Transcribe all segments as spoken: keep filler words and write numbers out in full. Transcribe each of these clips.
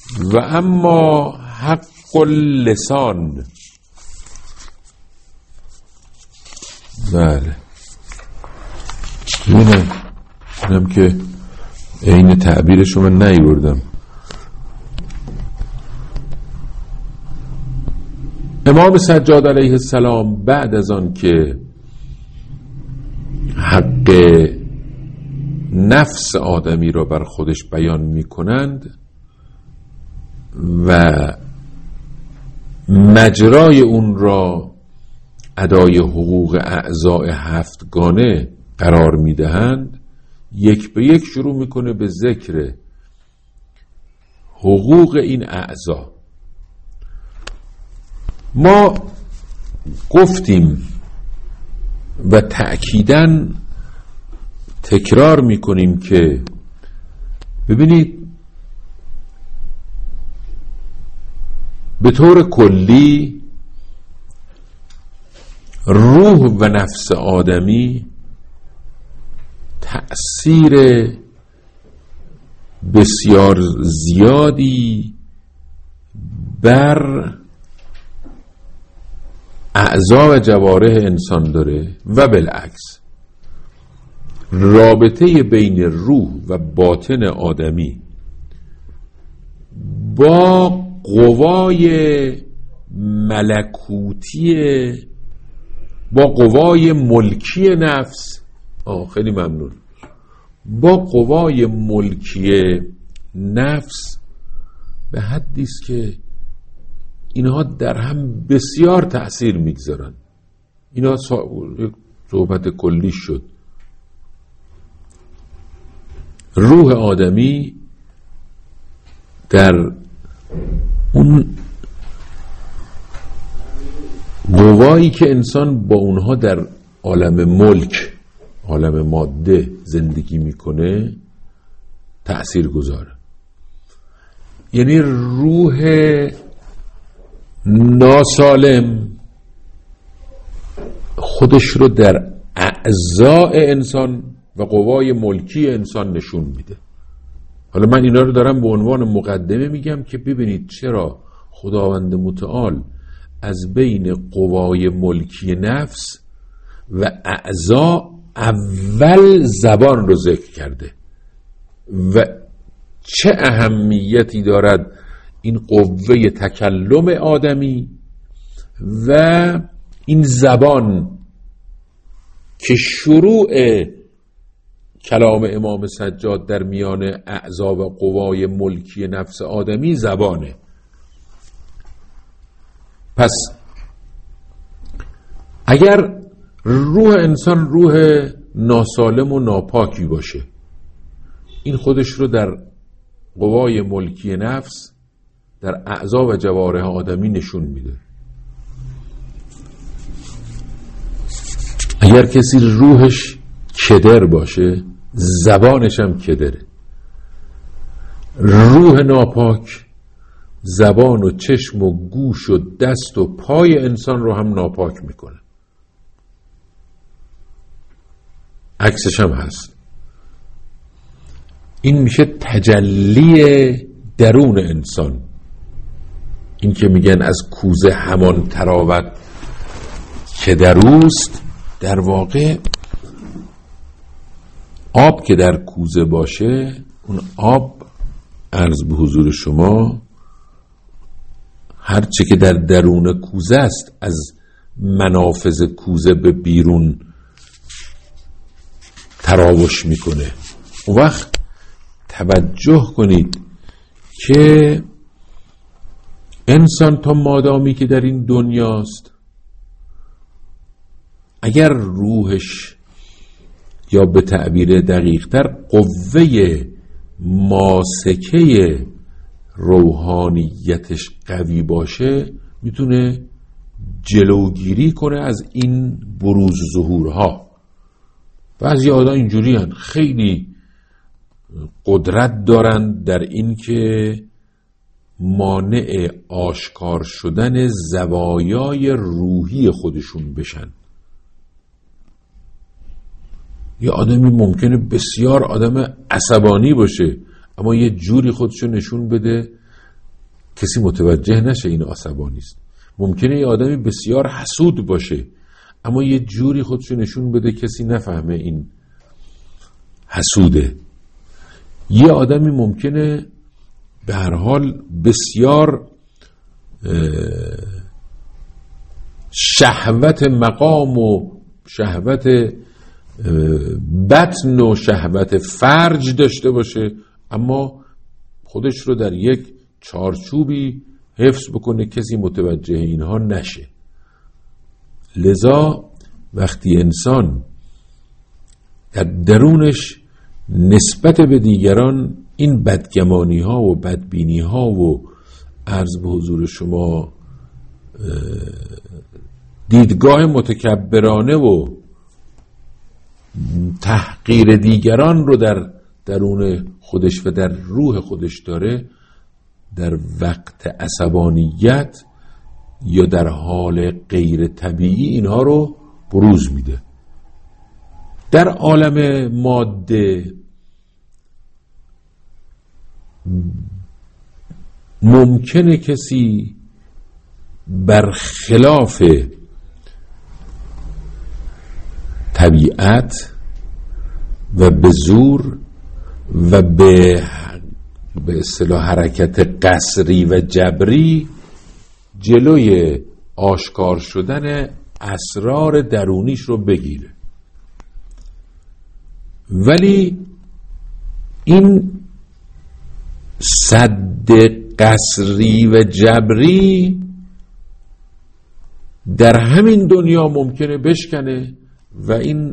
و اما حق اللسان. بله اینه اینم که عین تعبیرش رو من نیوردم. امام سجاد علیه السلام بعد از آن که حق نفس آدمی را بر خودش بیان می کنند و مجرای اون را ادای حقوق اعضاء هفتگانه قرار می دهند، یک به یک شروع میکنه به ذکر حقوق این اعضا. ما گفتیم و تأکیداً تکرار میکنیم که ببینید به طور کلی روح و نفس آدمی تأثیر بسیار زیادی بر اعضا و جوارح انسان داره و بالعکس. رابطه بین روح و باطن آدمی با قوای ملکوتی، با قوای ملکی نفس، آه خیلی ممنون، با قوای ملکی نفس به حدی است که اینها در هم بسیار تأثیر میگذارن. اینا صحبت کلی شد. روح آدمی در اون قوایی که انسان با اونها در عالم ملک، عالم ماده زندگی میکنه تأثیر گذاره. یعنی روح ناسالم خودش رو در اعضاء انسان و قوای ملکی انسان نشون میده. حالا من اینا رو دارم به عنوان مقدمه میگم که ببینید چرا خداوند متعال از بین قوای ملکی نفس و اعضا اول زبان رو ذکر کرده و چه اهمیتی دارد این قوه تکلم آدمی و این زبان که شروع کلام امام سجاد در میان اعضا و قوای ملکی نفس آدمی زبانه. پس اگر روح انسان روح ناسالم و ناپاکی باشه، این خودش رو در قوای ملکی نفس در اعضا و جوارح آدمی نشون میده. اگر کسی روحش کدر باشه، زبانش هم کدره. روح ناپاک زبان و چشم و گوش و دست و پای انسان رو هم ناپاک میکنه. عکسش هم هست. این میشه تجلی درون انسان. این که میگن از کوزه همان تراوت که دروست، در واقع آب که در کوزه باشه، اون آب عرض به حضور شما هرچه که در درون کوزه است از منافذ کوزه به بیرون تراوش میکنه. اون وقت توجه کنید که انسان تا مادامی که در این دنیاست، اگر روحش یا به تعبیر دقیق‌تر قوه ماسکه روحانیتش قوی باشه، میتونه جلوگیری کنه از این بروز ظهورها. بعضی آدم اینجوری هن، خیلی قدرت دارن در این که مانع آشکار شدن زوایای روحی خودشون بشن. یه آدمی ممکنه بسیار آدم عصبانی باشه اما یه جوری خودشو نشون بده کسی متوجه نشه این عصبانی است. ممکنه یه آدمی بسیار حسود باشه اما یه جوری خودشو نشون بده کسی نفهمه این حسوده. یه آدمی ممکنه به هر حال بسیار شهوت مقام و شهوت بطن و شهوت فرج داشته باشه اما خودش رو در یک چارچوبی حفظ بکنه کسی متوجه اینها نشه. لذا وقتی انسان در درونش نسبت به دیگران این بدگمانی ها و بدبینی ها و عرض به حضور شما دیدگاه متکبرانه و تحقیر دیگران رو در درون خودش و در روح خودش داره، در وقت عصبانیت یا در حال غیر طبیعی اینها رو بروز میده. در عالم ماده ممکنه کسی برخلاف طبیعت و به زور و به به اصطلاح حرکت قسری و جبری جلوی آشکار شدن اسرار درونیش رو بگیره. ولی این سد قسری و جبری در همین دنیا ممکنه بشکنه و این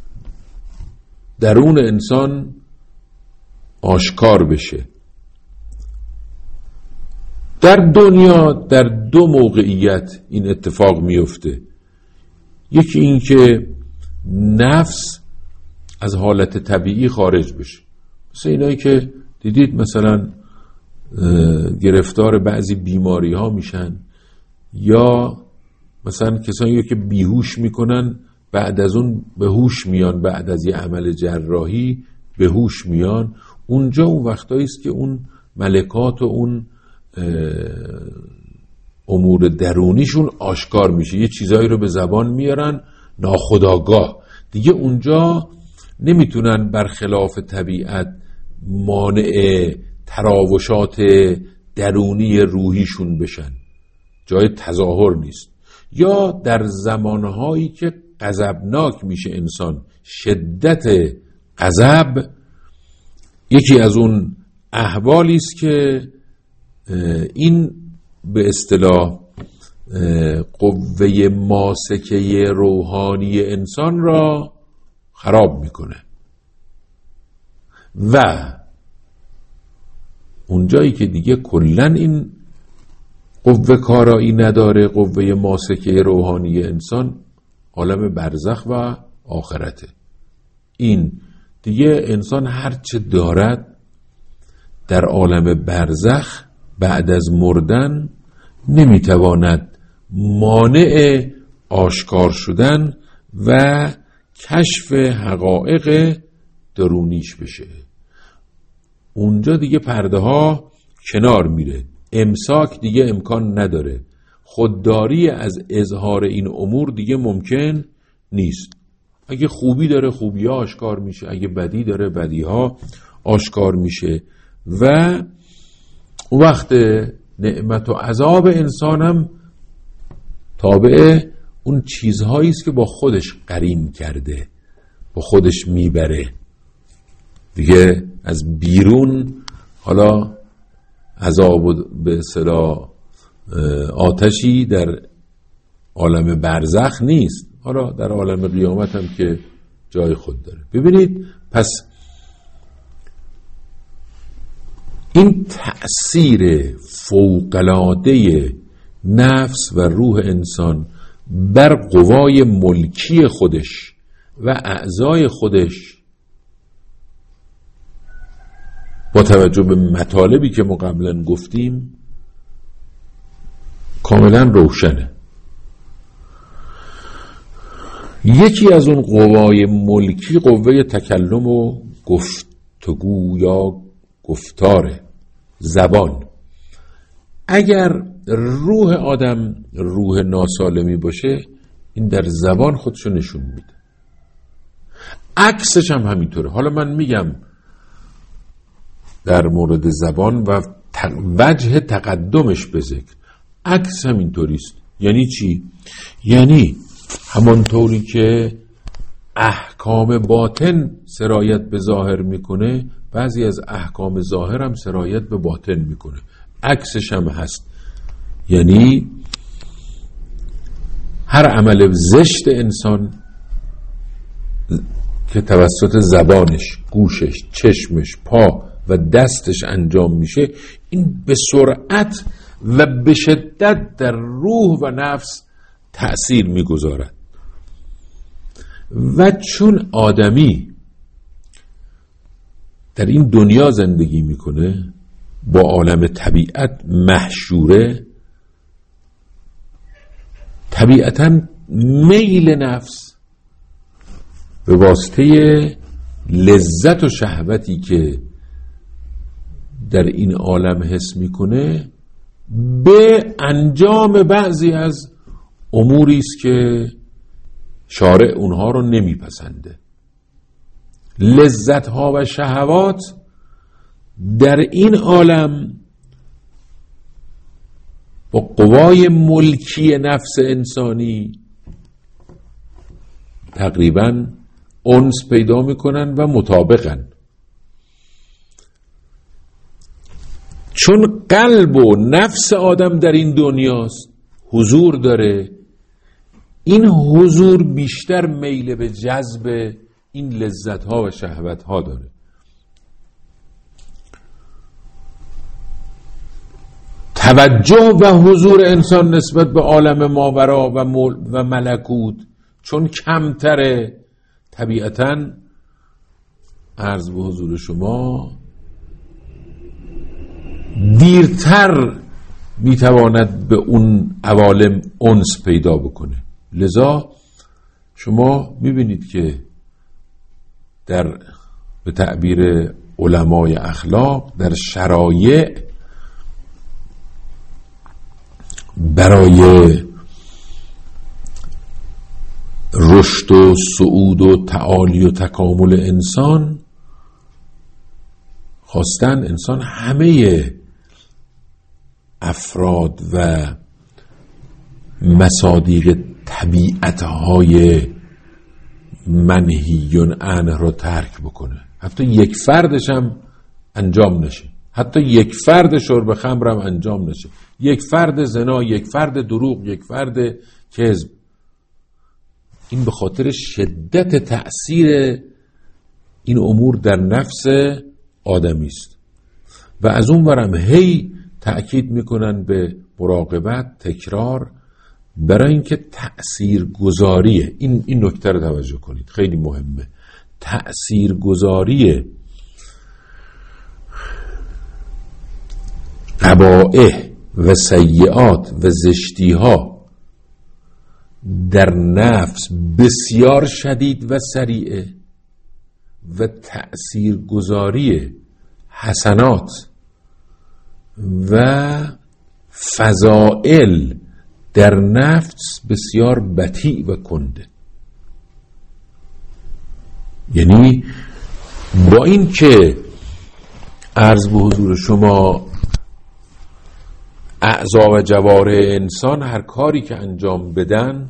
درون انسان آشکار بشه. در دنیا در دو موقعیت این اتفاق میفته. یکی این که نفس از حالت طبیعی خارج بشه، مثل اینایی که دیدید مثلا گرفتار بعضی بیماری ها میشن، یا مثلا کسانی که بیهوش میکنن بعد از اون به هوش میان، بعد از یه عمل جراحی به هوش میان. اونجا اون وقتایی است که اون ملکات و اون امور درونیشون آشکار میشه، یه چیزایی رو به زبان میارن ناخودآگاه. دیگه اونجا نمیتونن برخلاف طبیعت مانع تراوشات درونی روحیشون بشن، جای تظاهر نیست. یا در زمانهایی که غضبناک میشه انسان، شدت غضب یکی از اون احوالی است که این به اصطلاح قوه ماسکه روحانی انسان را خراب میکنه. و اونجایی که دیگه کلن این قوه کارایی نداره، قوه ماسکه روحانی انسان، عالم برزخ و آخرته. این دیگه انسان هرچه دارد در عالم برزخ بعد از مردن نمیتواند مانع آشکار شدن و کشف حقایق درونیش بشه. اونجا دیگه پرده ها کنار میره، امساک دیگه امکان نداره، خودداری از اظهار این امور دیگه ممکن نیست. اگه خوبی داره خوبی ها آشکار میشه، اگه بدی داره بدی ها آشکار میشه. و وقت نعمت و عذاب انسانم تابع اون چیزهایی است که با خودش قرین کرده، با خودش میبره دیگه. از بیرون حالا عذاب و به اصطلاح آتشی در عالم برزخ نیست، حالا در عالم قیامت هم که جای خود داره. ببینید پس این تأثیر فوق‌العاده نفس و روح انسان بر قوای ملکی خودش و اعضای خودش با توجه به مطالبی که ما قبلا گفتیم کاملا روشنه. یکی از اون قوای ملکی قوه تکلم و گفتگو یا گفتاره، زبان. اگر روح آدم روح ناسالمی باشه، این در زبان خودشو نشون میده. عکسش هم همینطوره. حالا من میگم در مورد زبان و وجه تقدمش به ذکر، عکس همینطوریست. یعنی چی؟ یعنی همانطوری که احکام باطن سرایت به ظاهر میکنه، بعضی از احکام ظاهر هم سرایت به باطن میکنه. عکسش هم هست. یعنی هر عمل زشت انسان که توسط زبانش، گوشش، چشمش، پا و دستش انجام میشه، این به سرعت و به شدت در روح و نفس تأثیر میگذارد. و چون آدمی در این دنیا زندگی میکنه، با عالم طبیعت محشوره، طبیعتاً میل نفس به واسطه لذت و شهوتی که در این عالم حس میکنه، به انجام بعضی از اموری است که شارع اونها رو نمیپسنده. لذت ها و شهوات در این عالم با قوای ملکی نفس انسانی تقریباً انس پیدا میکنن و مطابقن. چون قلب و نفس آدم در این دنیاست، حضور داره، این حضور بیشتر میل به جذب این لذت ها و شهوت ها داره. توجه و حضور انسان نسبت به عالم ماورا و, و ملکوت چون کمتره، طبیعتاً عرض به حضور شما دیرتر میتواند به اون عوالم انس پیدا بکنه. لذا شما میبینید که در به تعبیر علمای اخلاق در شرایع برای رشد و صعود و تعالی و تکامل انسان خواستن انسان همه افراد و مصادیق طبیعتهای منهیون عنه رو ترک بکنه. حتی یک فردش هم انجام نشه، حتی یک فرد شرب خمر هم انجام نشه، یک فرد زنا، یک فرد دروغ، یک فرد کذب. این به خاطر شدت تأثیر این امور در نفس آدمی است. و از اون ورم هی تأکید میکنن به مراقبت، تکرار، برای اینکه تأثیر گذاریه. این این نکته رو توجه کنید، خیلی مهمه. تأثیر گذاری قبائح و سیئات و زشتی ها در نفس بسیار شدید و سریعه و تأثیر گذاری حسنات و فضائل در نفس بسیار بطیء و کنده. یعنی با این که عرض به حضور شما اعضا و جوارح انسان هر کاری که انجام بدن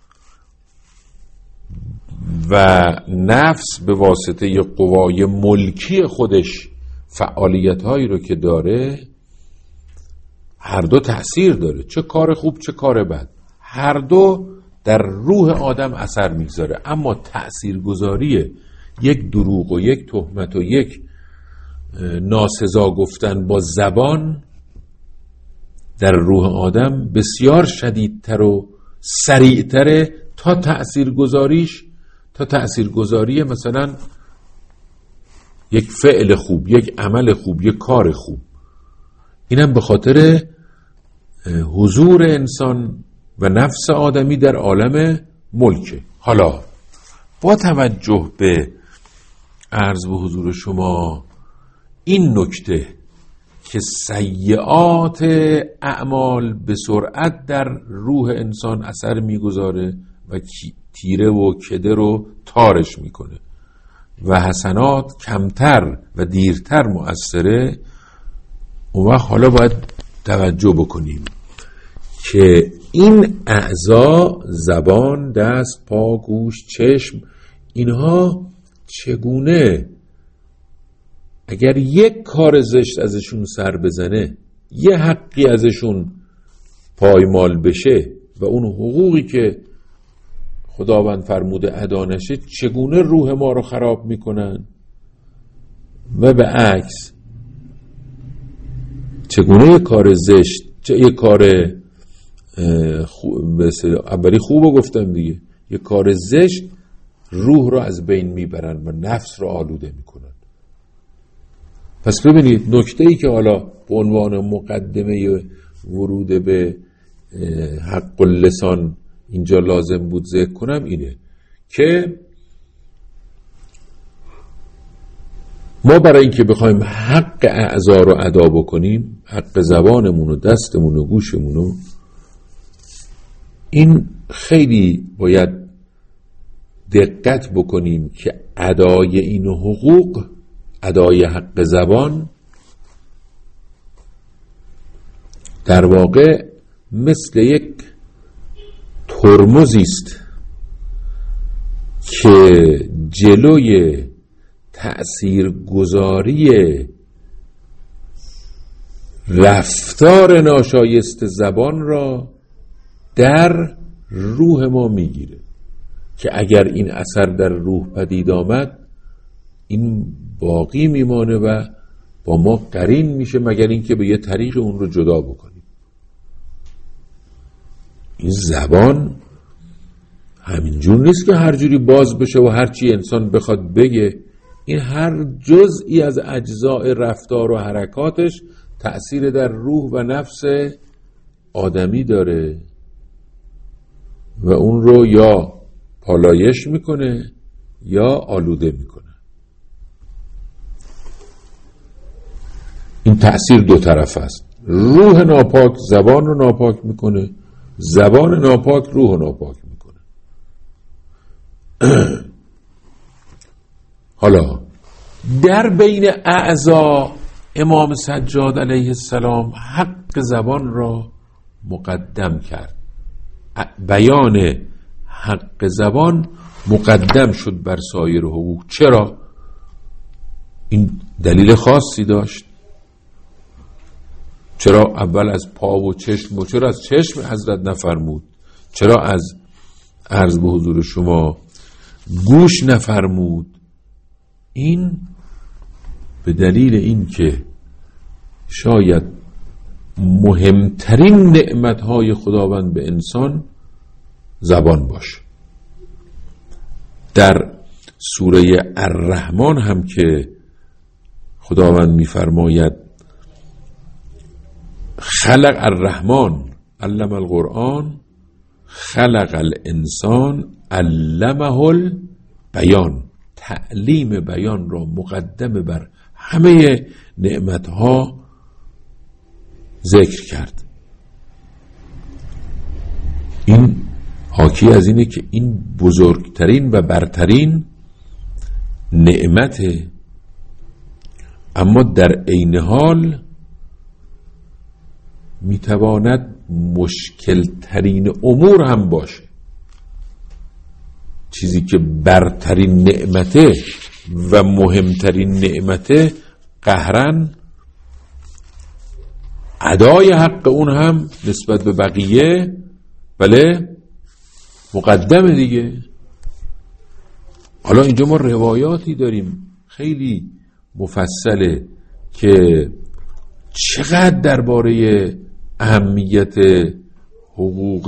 و نفس به واسطه قوای ملکی خودش فعالیت هایی رو که داره، هر دو تأثیر داره، چه کار خوب چه کار بد، هر دو در روح آدم اثر میگذاره. اما تأثیر گذاری یک دروغ و یک تهمت و یک ناسزا گفتن با زبان در روح آدم بسیار شدیدتر و سریعتره تا تأثیر گذاریش تا تأثیر گذاری مثلا یک فعل خوب، یک عمل خوب، یک کار خوب. اینم به خاطر حضور انسان و نفس آدمی در عالم ملکه. حالا با توجه به عرض به حضور شما این نکته که سیئات اعمال به سرعت در روح انسان اثر میگذاره و تیره و کده رو تارش میکنه و حسنات کمتر و دیرتر مؤثره. اون وقت حالا باید توجه بکنیم که این اعضا، زبان، دست، پا، گوش، چشم، اینها چگونه اگر یک کار زشت ازشون سر بزنه، یه حقی ازشون پایمال بشه و اون حقوقی که خداوند فرموده ادا نشه، چگونه روح ما رو خراب میکنن و به عکس چگونه یه کار زشت، یه کار خوب، اولی خوب رو گفتم دیگه، یه کار زشت روح رو از بین میبرن و نفس رو آلوده میکنن. پس ببینید نکته‌ای که حالا به عنوان مقدمه ورود به حق اللسان اینجا لازم بود ذکر کنم اینه که ما برای اینکه بخوایم حق اعضا رو ادا بکنیم، حق زبانمون و دستمون و گوشمون رو، این خیلی باید دقت بکنیم که ادای این حقوق، ادای حق زبان در واقع مثل یک ترمزی است که جلوی تأثیرگذاری رفتار ناشایست زبان را در روح ما میگیره که اگر این اثر در روح پدید آمد، این باقی میمانه و با ما قرین میشه، مگر اینکه به یه طریق اون رو جدا بکنیم. این زبان همینجور نیست که هر جوری باز بشه و هر چی انسان بخواد بگه. این هر جزئی از اجزاء رفتار و حرکاتش تأثیر در روح و نفس آدمی داره و اون رو یا پالایش میکنه یا آلوده میکنه. این تأثیر دو طرف است. روح ناپاک زبان رو ناپاک میکنه، زبان ناپاک روح رو ناپاک میکنه. حالا در بین اعضا امام سجاد علیه السلام حق زبان را مقدم کرد. بیان حق زبان مقدم شد بر سایر حقوق. چرا؟ این دلیل خاصی داشت. چرا اول از پا و چشم و چرا از چشم حضرت نفرمود؟ چرا از عرض به حضور شما گوش نفرمود؟ این به دلیل این که شاید مهمترین نعمتهای خداوند به انسان زبان باشه. در سوره الرحمن هم که خداوند می‌فرماید خلق الرحمن علم القرآن خلق الانسان علمه البیان، تعلیم بیان را مقدم بر همه نعمتها ذکر کرد. این حاکی از اینه که این بزرگترین و برترین نعمته، اما در عین حال میتواند مشکل ترین امور هم باشه. چیزی که برترین نعمته و مهمترین نعمته قهرن ادای حق اون هم نسبت به بقیه بله مقدمه دیگه. حالا اینجا ما روایاتی داریم خیلی مفصله که چقدر درباره اهمیت حقوق،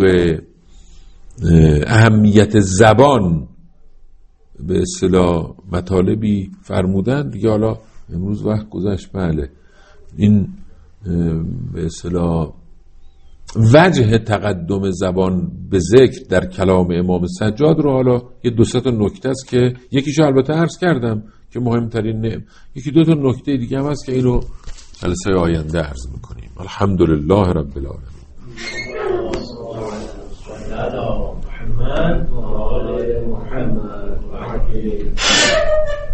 اهمیت زبان به اصطلاح مطالبی فرمودن دیگه. حالا امروز وقت گذشت. بله این به اصطلاح وجه تقدم زبان به ذکر در کلام امام سجاد رو حالا یه دو سه تا نکته است که یکیشو البته عرض کردم که مهمترین نعم، یکی دو تا نکته دیگه هم هست که اینو جلسه آینده عرض میکنیم. الحمدلله رب العالمین. محمد و آل محمد و